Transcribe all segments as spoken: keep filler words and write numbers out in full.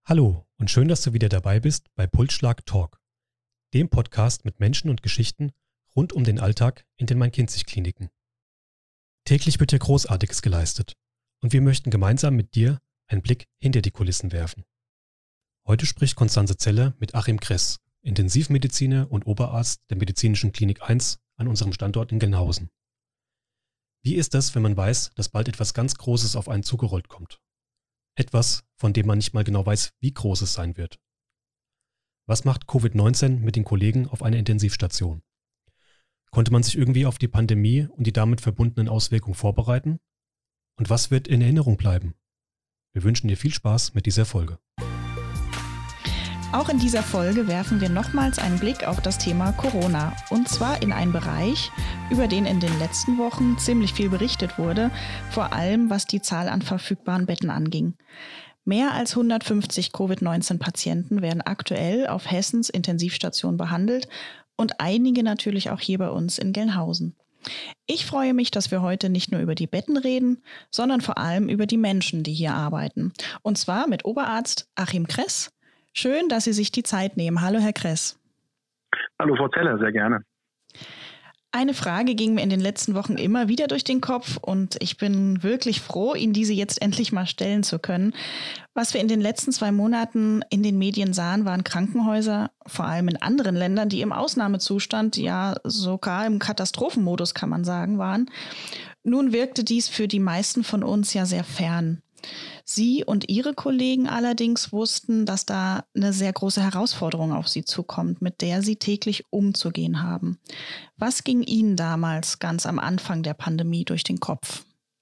Hallo und schön, dass du wieder dabei bist bei Pulsschlag Talk, dem Podcast mit Menschen und Geschichten rund um den Alltag in den Main-Kinzig-Kliniken. Täglich wird hier Großartiges geleistet und wir möchten gemeinsam mit dir einen Blick hinter die Kulissen werfen. Heute spricht Constanze Zeller mit Achim Kress, Intensivmediziner und Oberarzt der Medizinischen Klinik eins an unserem Standort in Gelnhausen. Wie ist das, wenn man weiß, dass bald etwas ganz Großes auf einen zugerollt kommt? Etwas, von dem man nicht mal genau weiß, wie groß es sein wird. Was macht Covid neunzehn mit den Kollegen auf einer Intensivstation? Konnte man sich irgendwie auf die Pandemie und die damit verbundenen Auswirkungen vorbereiten? Und was wird in Erinnerung bleiben? Wir wünschen dir viel Spaß mit dieser Folge. Auch in dieser Folge werfen wir nochmals einen Blick auf das Thema Corona. Und zwar in einen Bereich, über den in den letzten Wochen ziemlich viel berichtet wurde, vor allem was die Zahl an verfügbaren Betten anging. Mehr als hundertfünfzig Covid neunzehn Patienten werden aktuell auf Hessens Intensivstation behandelt und einige natürlich auch hier bei uns in Gelnhausen. Ich freue mich, dass wir heute nicht nur über die Betten reden, sondern vor allem über die Menschen, die hier arbeiten. Und zwar mit Oberarzt Achim Kress. Schön, dass Sie sich die Zeit nehmen. Hallo, Herr Kress. Hallo, Frau Zeller, sehr gerne. Eine Frage ging mir in den letzten Wochen immer wieder durch den Kopf und ich bin wirklich froh, Ihnen diese jetzt endlich mal stellen zu können. Was wir in den letzten zwei Monaten in den Medien sahen, waren Krankenhäuser, vor allem in anderen Ländern, die im Ausnahmezustand, ja sogar im Katastrophenmodus, kann man sagen, waren. Nun wirkte dies für die meisten von uns ja sehr fern. Sie und Ihre Kollegen allerdings wussten, dass da eine sehr große Herausforderung auf Sie zukommt, mit der Sie täglich umzugehen haben. Was ging Ihnen damals ganz am Anfang der Pandemie durch den Kopf?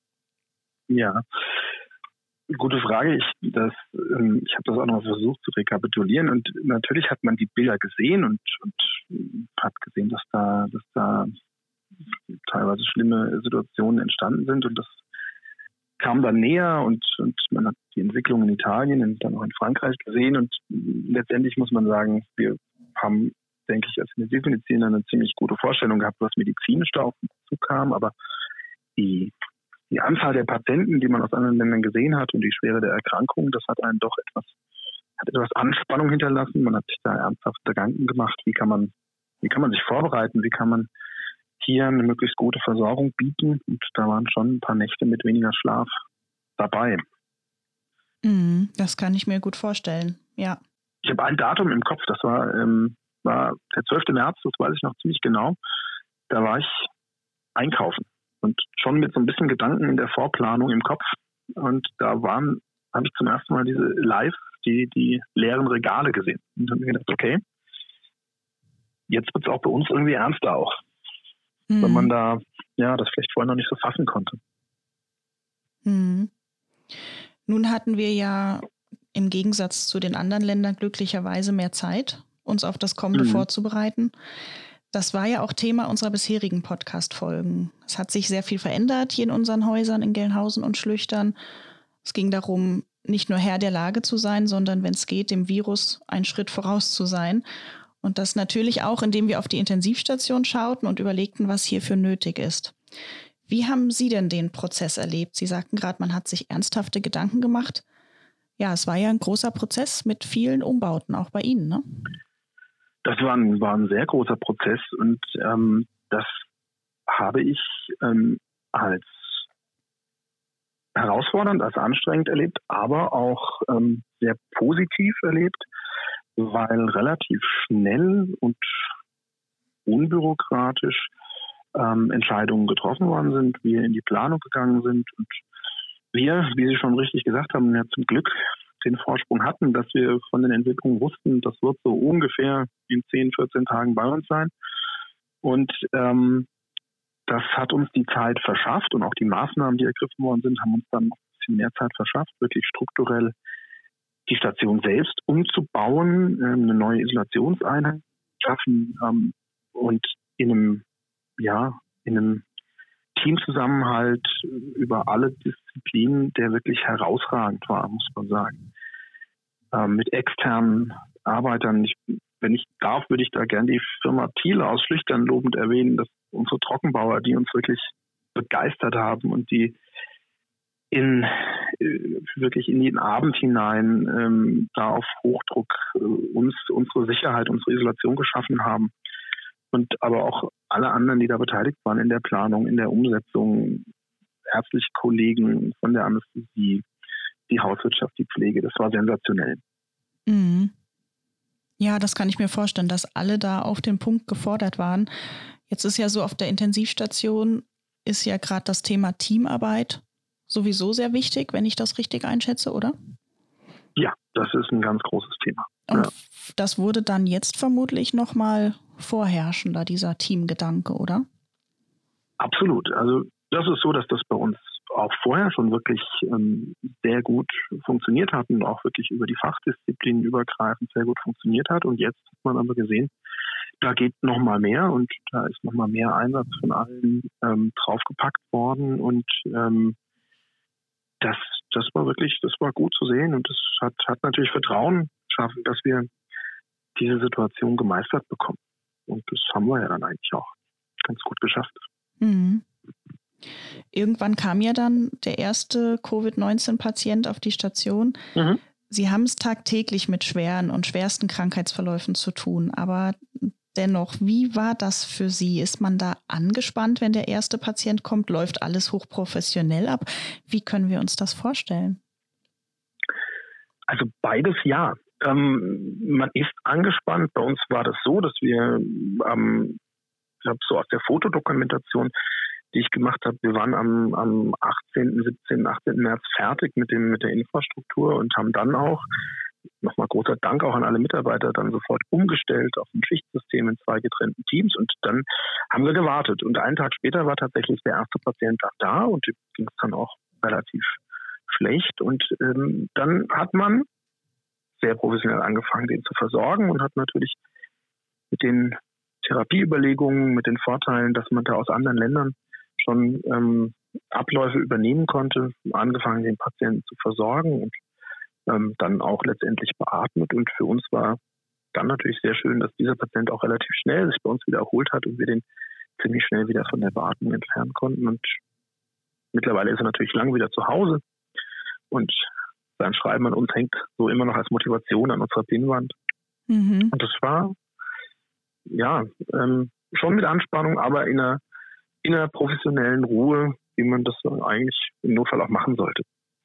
Ja, gute Frage. Ich, das, ähm, ich habe das auch noch versucht zu rekapitulieren und natürlich hat man die Bilder gesehen und, und hat gesehen, dass da, dass da teilweise schlimme Situationen entstanden sind und das kam dann näher und, und man hat die Entwicklung in Italien und dann auch in Frankreich gesehen und letztendlich muss man sagen, wir haben, denke ich, als Intensivmediziner eine ziemlich gute Vorstellung gehabt, was medizinisch da auf uns zukam, aber die, die Anzahl der Patienten, die man aus anderen Ländern gesehen hat und die Schwere der Erkrankung, das hat einen doch etwas, hat etwas Anspannung hinterlassen. Man hat sich da ernsthaft Gedanken gemacht, wie kann man, wie kann man sich vorbereiten, wie kann man hier eine möglichst gute Versorgung bieten und da waren schon ein paar Nächte mit weniger Schlaf dabei. Mm, das kann ich mir gut vorstellen, ja. Ich habe ein Datum im Kopf, das war, ähm, war der zwölfte März, das weiß ich noch ziemlich genau. Da war ich einkaufen und schon mit so ein bisschen Gedanken in der Vorplanung im Kopf und da waren, habe ich zum ersten Mal diese live, die, die leeren Regale gesehen und habe mir gedacht, okay, jetzt wird es auch bei uns irgendwie ernster auch. Mhm. Wenn man da, ja, das vielleicht vorher noch nicht so fassen konnte. Mhm. Nun hatten wir ja im Gegensatz zu den anderen Ländern glücklicherweise mehr Zeit, uns auf das Kommende mhm. vorzubereiten. Das war ja auch Thema unserer bisherigen Podcast-Folgen. Es hat sich sehr viel verändert hier in unseren Häusern in Gelnhausen und Schlüchtern. Es ging darum, nicht nur Herr der Lage zu sein, sondern, wenn es geht, dem Virus einen Schritt voraus zu sein. Und das natürlich auch, indem wir auf die Intensivstation schauten und überlegten, was hierfür nötig ist. Wie haben Sie denn den Prozess erlebt? Sie sagten gerade, man hat sich ernsthafte Gedanken gemacht. Ja, es war ja ein großer Prozess mit vielen Umbauten, auch bei Ihnen, ne? Das war ein, war ein sehr großer Prozess und ähm, das habe ich ähm, als herausfordernd, als anstrengend erlebt, aber auch ähm, sehr positiv erlebt, weil relativ schnell und unbürokratisch ähm, Entscheidungen getroffen worden sind, wir in die Planung gegangen sind und wir, wie Sie schon richtig gesagt haben, ja zum Glück den Vorsprung hatten, dass wir von den Entwicklungen wussten, das wird so ungefähr in zehn, vierzehn Tagen bei uns sein. Und ähm, das hat uns die Zeit verschafft und auch die Maßnahmen, die ergriffen worden sind, haben uns dann noch ein bisschen mehr Zeit verschafft, wirklich strukturell die Station selbst umzubauen, eine neue Isolationseinheit schaffen ähm, und in einem, ja, in einem Teamzusammenhalt über alle Disziplinen, der wirklich herausragend war, muss man sagen. Ähm, mit externen Arbeitern, ich, wenn ich darf, würde ich da gerne die Firma Thiele aus Schlüchtern lobend erwähnen, dass unsere Trockenbauer, die uns wirklich begeistert haben und die in äh, wirklich in den Abend hinein ähm, da auf Hochdruck äh, uns unsere Sicherheit, unsere Isolation geschaffen haben. Und aber auch alle anderen, die da beteiligt waren in der Planung, in der Umsetzung, ärztliche Kollegen von der Anästhesie, die Hauswirtschaft, die Pflege, das war sensationell. Mhm. Ja, das kann ich mir vorstellen, dass alle da auf den Punkt gefordert waren. Jetzt ist ja so, auf der Intensivstation ist ja gerade das Thema Teamarbeit sowieso sehr wichtig, wenn ich das richtig einschätze, oder? Ja, das ist ein ganz großes Thema. Und Ja. das wurde dann jetzt vermutlich nochmal vorherrschender, dieser Teamgedanke, oder? Absolut. Also das ist so, dass das bei uns auch vorher schon wirklich ähm, sehr gut funktioniert hat und auch wirklich über die Fachdisziplinen übergreifend sehr gut funktioniert hat. Und jetzt hat man aber gesehen, da geht noch mal mehr und da ist noch mal mehr Einsatz von allen ähm, draufgepackt worden. Und ähm, das, das war wirklich, das war gut zu sehen und das hat, hat natürlich Vertrauen geschaffen, dass wir diese Situation gemeistert bekommen. Und das haben wir ja dann eigentlich auch ganz gut geschafft. Mhm. Irgendwann kam ja dann der erste Covid neunzehn Patient auf die Station. Mhm. Sie haben es tagtäglich mit schweren und schwersten Krankheitsverläufen zu tun. Aber dennoch, wie war das für Sie? Ist man da angespannt, wenn der erste Patient kommt? Läuft alles hochprofessionell ab? Wie können wir uns das vorstellen? Also beides ja. Ähm, man ist angespannt. Bei uns war das so, dass wir, ähm, ich habe so aus der Fotodokumentation, die ich gemacht habe, wir waren am, am achtzehnten, siebzehnten, achtzehnten März fertig mit dem mit der Infrastruktur und haben dann auch, nochmal großer Dank auch an alle Mitarbeiter, dann sofort umgestellt auf ein Schichtsystem in zwei getrennten Teams und dann haben wir gewartet. Und einen Tag später war tatsächlich der erste Patient auch da und dem ging es dann auch relativ schlecht. Und ähm, dann hat man sehr professionell angefangen, den zu versorgen und hat natürlich mit den Therapieüberlegungen, mit den Vorteilen, dass man da aus anderen Ländern schon ähm, Abläufe übernehmen konnte, angefangen, den Patienten zu versorgen und ähm, dann auch letztendlich beatmet. Und für uns war dann natürlich sehr schön, dass dieser Patient auch relativ schnell sich bei uns wieder erholt hat und wir den ziemlich schnell wieder von der Beatmung entfernen konnten. Und mittlerweile ist er natürlich lang wieder zu Hause und sein Schreiben an uns hängt so immer noch als Motivation an unserer Pinnwand. Mhm. Und das war ja ähm, schon mit Anspannung, aber in einer, in einer professionellen Ruhe, wie man das eigentlich im Notfall auch machen sollte.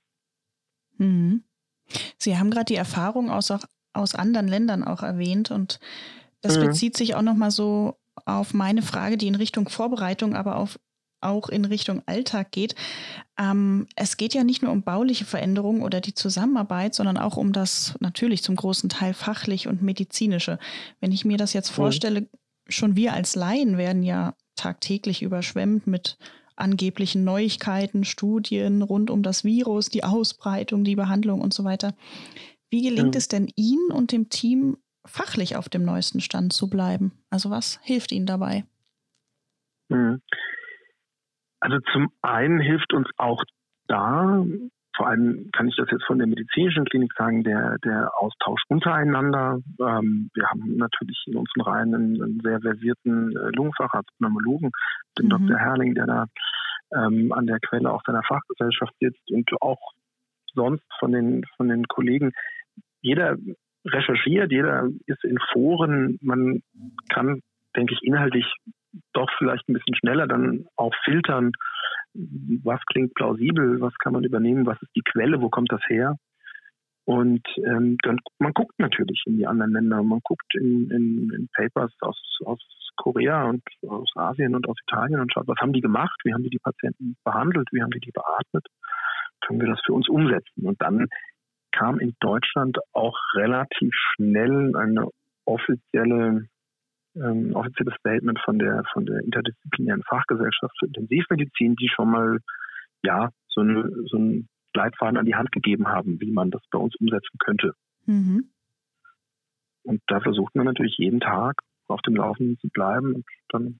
Mhm. Sie haben gerade die Erfahrung aus, auch, aus anderen Ländern auch erwähnt und das mhm. bezieht sich auch nochmal so auf meine Frage, die in Richtung Vorbereitung, aber auf, auch in Richtung Alltag geht. Ähm, es geht ja nicht nur um bauliche Veränderungen oder die Zusammenarbeit, sondern auch um das natürlich zum großen Teil fachlich und medizinische. Wenn ich mir das jetzt vorstelle, mhm. schon wir als Laien werden ja tagtäglich überschwemmt mit angeblichen Neuigkeiten, Studien rund um das Virus, die Ausbreitung, die Behandlung und so weiter. Wie gelingt mhm. es denn Ihnen und dem Team, fachlich auf dem neuesten Stand zu bleiben? Also was hilft Ihnen dabei? Mhm. Also zum einen hilft uns auch da, vor allem kann ich das jetzt von der medizinischen Klinik sagen, der, der Austausch untereinander. Ähm, wir haben natürlich in unseren Reihen einen, einen sehr versierten äh, Lungenfacharzt, Pneumologen, den mhm. Doktor Herrling, der da ähm, an der Quelle auch seiner Fachgesellschaft sitzt und auch sonst von den, von den Kollegen. Jeder recherchiert, jeder ist in Foren. Man kann, denke ich, inhaltlich doch vielleicht ein bisschen schneller dann auch filtern, was klingt plausibel, was kann man übernehmen, was ist die Quelle, wo kommt das her? Und ähm, dann man guckt natürlich in die anderen Länder, man guckt in, in, in Papers aus, aus Korea und aus Asien und aus Italien und schaut, was haben die gemacht, wie haben die die Patienten behandelt, wie haben die die beatmet, können wir das für uns umsetzen. Und dann kam in Deutschland auch relativ schnell eine offizielle Ähm, offizielles Statement von der von der interdisziplinären Fachgesellschaft für Intensivmedizin, die schon mal ja so, eine, so einen Leitfaden an die Hand gegeben haben, wie man das bei uns umsetzen könnte. Mhm. Und da versucht man natürlich jeden Tag auf dem Laufenden zu bleiben und dann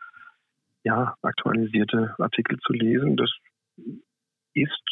ja aktualisierte Artikel zu lesen. Das ist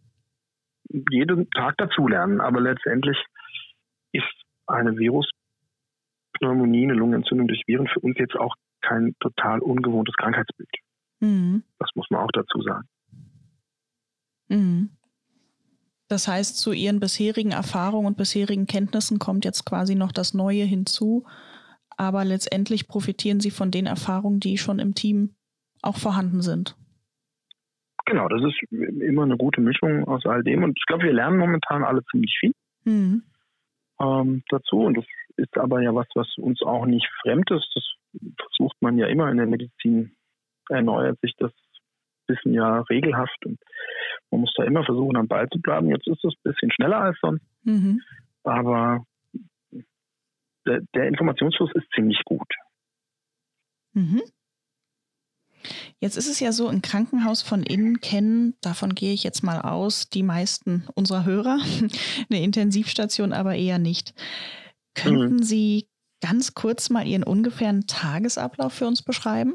jeden Tag dazulernen, aber letztendlich ist eine Virus Pneumonie, eine Lungenentzündung durch Viren für uns jetzt auch kein total ungewohntes Krankheitsbild. Mhm. Das muss man auch dazu sagen. Mhm. Das heißt, zu Ihren bisherigen Erfahrungen und bisherigen Kenntnissen kommt jetzt quasi noch das Neue hinzu, aber letztendlich profitieren Sie von den Erfahrungen, die schon im Team auch vorhanden sind. Genau, das ist immer eine gute Mischung aus all dem und ich glaube, wir lernen momentan alle ziemlich viel mhm. ähm, dazu und das ist aber ja was, was uns auch nicht fremd ist. Das versucht man ja immer in der Medizin, erneuert sich das Wissen ja regelhaft und man muss da immer versuchen, am Ball zu bleiben. Jetzt ist es ein bisschen schneller als sonst, mhm. aber der, der Informationsfluss ist ziemlich gut. Mhm. Jetzt ist es ja so, ein Krankenhaus von innen kennen, davon gehe ich jetzt mal aus, die meisten unserer Hörer, eine Intensivstation aber eher nicht. Könnten mhm. Sie ganz kurz mal Ihren ungefähren Tagesablauf für uns beschreiben?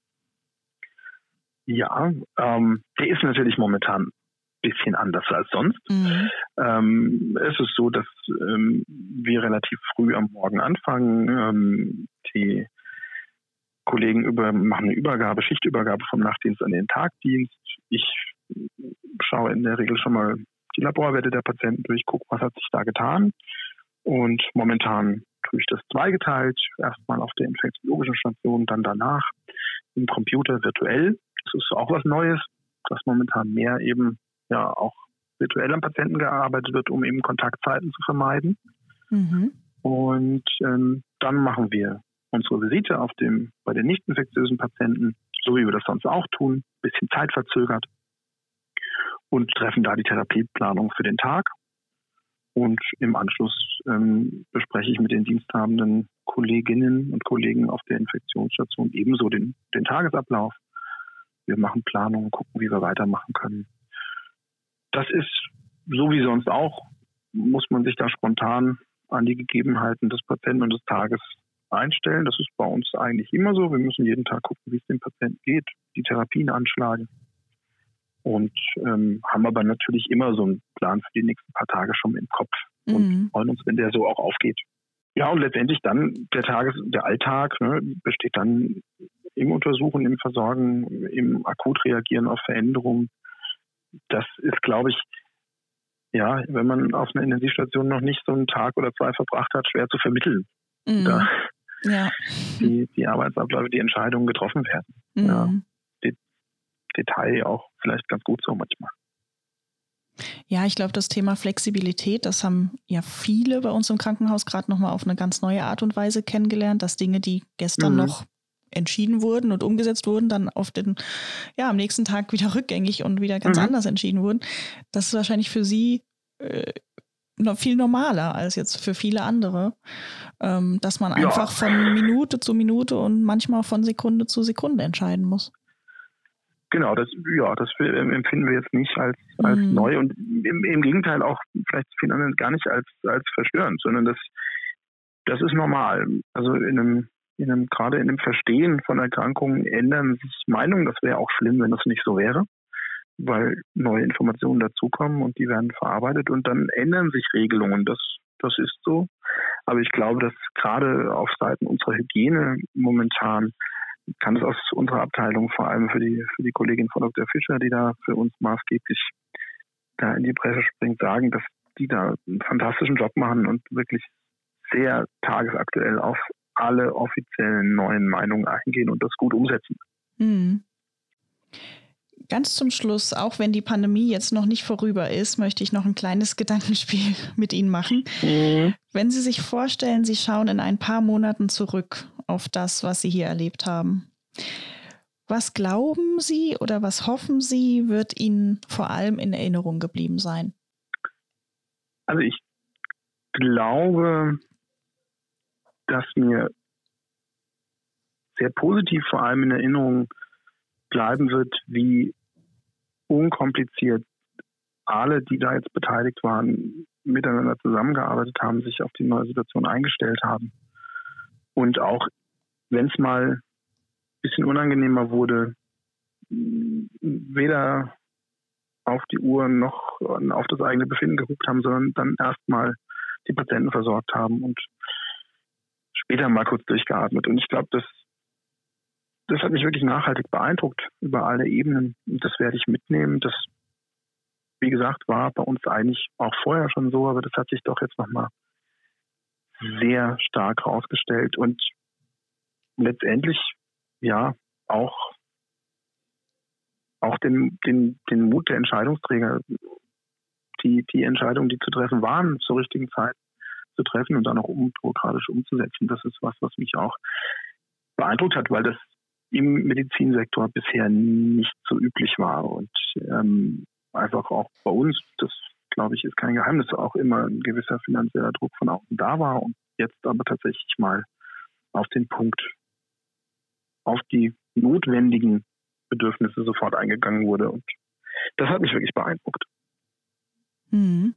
Ja, ähm, der ist natürlich momentan ein bisschen anders als sonst. Mhm. Ähm, es ist so, dass ähm, wir relativ früh am Morgen anfangen. Ähm, die Kollegen über, machen eine Übergabe, Schichtübergabe vom Nachtdienst an den Tagdienst. Ich schaue in der Regel schon mal die Laborwerte der Patienten durch, gucke, was hat sich da getan. Und momentan tue ich das zweigeteilt. Erstmal auf der infektiologischen Station, dann danach im Computer virtuell. Das ist auch was Neues, dass momentan mehr eben ja auch virtuell am Patienten gearbeitet wird, um eben Kontaktzeiten zu vermeiden. Mhm. Und ähm, dann machen wir unsere Visite auf dem, bei den nicht infektiösen Patienten, so wie wir das sonst auch tun, ein bisschen zeitverzögert und treffen da die Therapieplanung für den Tag. Und im Anschluss ähm, bespreche ich mit den diensthabenden Kolleginnen und Kollegen auf der Infektionsstation ebenso den, den Tagesablauf. Wir machen Planungen, gucken, wie wir weitermachen können. Das ist so wie sonst auch, muss man sich da spontan an die Gegebenheiten des Patienten und des Tages einstellen. Das ist bei uns eigentlich immer so. Wir müssen jeden Tag gucken, wie es dem Patienten geht, die Therapien anschlagen. Und ähm, haben aber natürlich immer so einen Plan für die nächsten paar Tage schon im Kopf mhm. und freuen uns, wenn der so auch aufgeht. Ja, und letztendlich dann der Tages-, der Alltag ne, besteht dann im Untersuchen, im Versorgen, im Akutreagieren auf Veränderungen. Das ist, glaube ich, ja, wenn man auf einer Intensivstation noch nicht so einen Tag oder zwei verbracht hat, schwer zu vermitteln. Mhm. Da ja. die, die Arbeitsabläufe, die Entscheidungen getroffen werden. Mhm. Ja. Detail auch vielleicht ganz gut so manchmal. Ja, ich glaube, das Thema Flexibilität, das haben ja viele bei uns im Krankenhaus gerade nochmal auf eine ganz neue Art und Weise kennengelernt, dass Dinge, die gestern mhm. noch entschieden wurden und umgesetzt wurden, dann auf den, ja, am nächsten Tag wieder rückgängig und wieder ganz mhm. anders entschieden wurden. Das ist wahrscheinlich für Sie äh, noch viel normaler als jetzt für viele andere, ähm, dass man ja. einfach von Minute zu Minute und manchmal von Sekunde zu Sekunde entscheiden muss. Genau, das, ja, das empfinden wir jetzt nicht als, als mhm. neu und im, im Gegenteil auch vielleicht vielen anderen gar nicht als, als verstörend, sondern das, das ist normal. Also in einem, in einem, gerade in dem Verstehen von Erkrankungen ändern sich Meinungen. Das wäre auch schlimm, wenn das nicht so wäre, weil neue Informationen dazukommen und die werden verarbeitet und dann ändern sich Regelungen. Das, das ist so. Aber ich glaube, dass gerade auf Seiten unserer Hygiene momentan kann es aus unserer Abteilung, vor allem für die für die Kollegin von Doktor Fischer, die da für uns maßgeblich da in die Presse springt, sagen, dass die da einen fantastischen Job machen und wirklich sehr tagesaktuell auf alle offiziellen neuen Meinungen eingehen und das gut umsetzen. Mhm. Ganz zum Schluss, auch wenn die Pandemie jetzt noch nicht vorüber ist, möchte ich noch ein kleines Gedankenspiel mit Ihnen machen. Mhm. Wenn Sie sich vorstellen, Sie schauen in ein paar Monaten zurück auf das, was Sie hier erlebt haben. Was glauben Sie oder was hoffen Sie, wird Ihnen vor allem in Erinnerung geblieben sein? Also ich glaube, dass mir sehr positiv vor allem in Erinnerung bleiben wird, wie unkompliziert alle, die da jetzt beteiligt waren, miteinander zusammengearbeitet haben, sich auf die neue Situation eingestellt haben. Und auch wenn es mal ein bisschen unangenehmer wurde, weder auf die Uhr noch auf das eigene Befinden geguckt haben, sondern dann erstmal die Patienten versorgt haben und später mal kurz durchgeatmet. Und ich glaube, das Das hat mich wirklich nachhaltig beeindruckt über alle Ebenen. Und das werde ich mitnehmen. Das wie gesagt, war bei uns eigentlich auch vorher schon so, aber das hat sich doch jetzt nochmal sehr stark herausgestellt und letztendlich ja auch, auch den, den, den Mut der Entscheidungsträger, die, die Entscheidungen, die zu treffen waren, zur richtigen Zeit zu treffen und dann auch unbürokratisch umzusetzen. Das ist was, was mich auch beeindruckt hat, weil das im Medizinsektor bisher nicht so üblich war und ähm, einfach auch bei uns, das glaube ich ist kein Geheimnis, auch immer ein gewisser finanzieller Druck von außen da war und jetzt aber tatsächlich mal auf den Punkt, auf die notwendigen Bedürfnisse sofort eingegangen wurde und das hat mich wirklich beeindruckt. Mhm.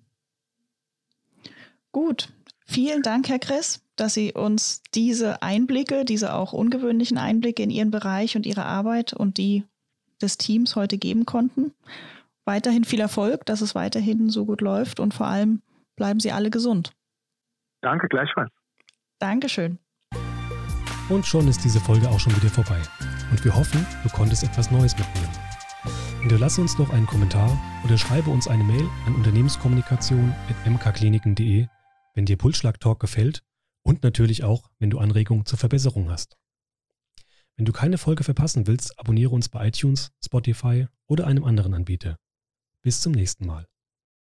Gut, vielen Dank, Herr Kress, dass Sie uns diese Einblicke, diese auch ungewöhnlichen Einblicke in Ihren Bereich und Ihre Arbeit und die des Teams heute geben konnten. Weiterhin viel Erfolg, dass es weiterhin so gut läuft und vor allem bleiben Sie alle gesund. Danke, gleichfalls. Dankeschön. Und schon ist diese Folge auch schon wieder vorbei. Und wir hoffen, du konntest etwas Neues mitnehmen. Hinterlasse uns doch einen Kommentar oder schreibe uns eine Mail an unternehmenskommunikation at m k kliniken punkt d e, wenn dir Pulsschlag Talk gefällt und natürlich auch, wenn du Anregungen zur Verbesserung hast. Wenn du keine Folge verpassen willst, abonniere uns bei iTunes, Spotify oder einem anderen Anbieter. Bis zum nächsten Mal.